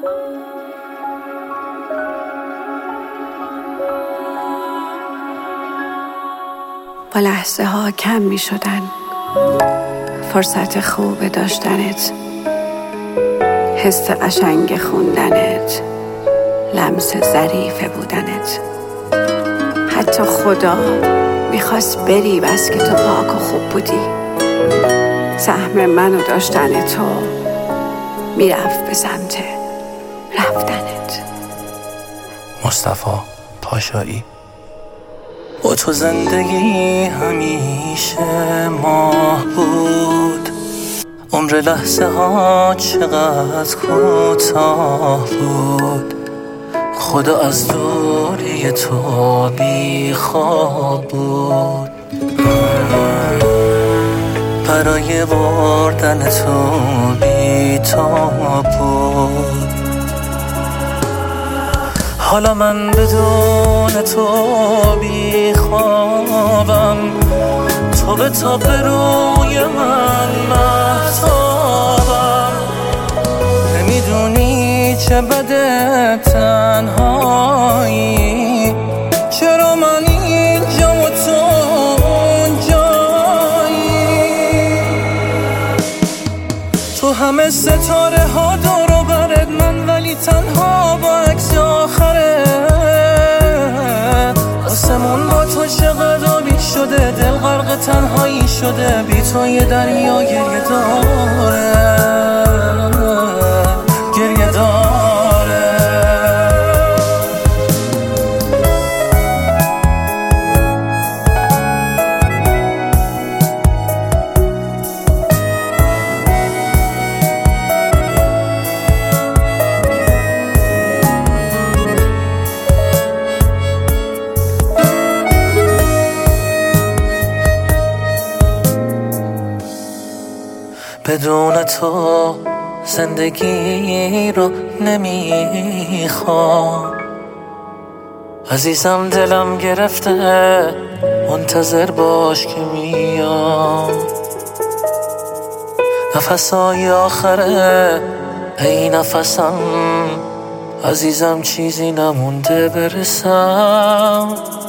با لحظه ها کم می شدن، فرصت خوب داشتنت، حس قشنگ خوندنت، لمس ظریف بودنت. حتی خدا میخواست بری بس که تو پاک و خوب بودی. سهم منو داشتن تو میرفت به سمت رفتنت. مصطفی پاشایی. با تو زندگی همیشه ماه بود، عمر لحظه ها چقدر کوتاه بود. خدا از دوری تو بی خواب بود، برای بردن تو بی تاب بود. حالا من بدون تو بی خوابم، تو به تاب روی من مهتابم. نمیدونی چه بده تنهایی، چرا من اینجام و تو اونجایی. تو همه ستاره ها دور و برت، من ولی تنها با عکس آخره. آسمون با تو چقدر آبی شده، دل غرق تنهایی شده. بی تو یه دریا گریه داره، گریه داره. بدون تو زندگی رو نمیخوام. عزیزم دلم گرفته، منتظر باش که میام. نفسای آخره ای نفسم، عزیزم چیزی نمونده برسم.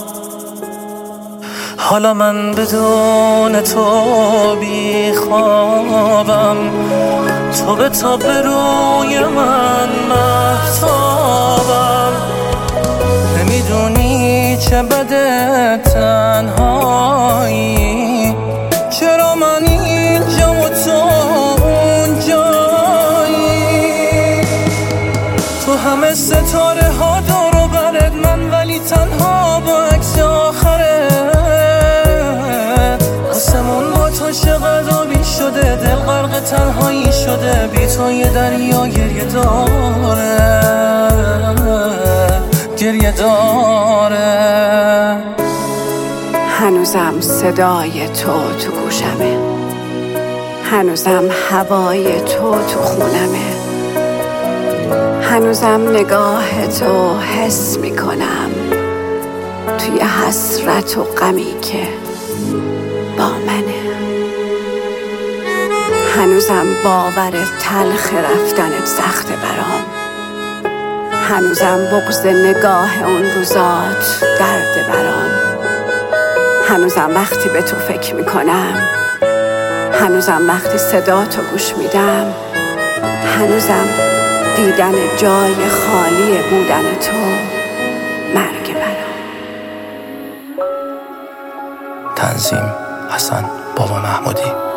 حالا من بدون تو بی خوابم، تو به تاب روی من مهتابم. نمیدونی چه بده تنهایی، چرا من اینجام و تو اونجایی. تو همه ستاره ها دور و برت، من ولی تنها با عکس آخره. آسمون با تو چقدر آبی شده، دل غرق تنهایی شده. بی تو یه دریا گریه داره، گریه داره. هنوزم صدای تو گوشمه، هنوزم هوای تو خونمه، هنوزم نگاه تو حس میکنم توی حسرت و غمی که با منه. هنوزم باور تلخ رفتنت سخته برام، هنوزم بغض نگاه اون روزات درد برام. هنوزم وقتی به تو فکر میکنم، هنوزم وقتی صدا تو گوش میدم، هنوزم دیدن جای خالی بودن تو مرگ برام. تنظیم حسن بابا محمودی.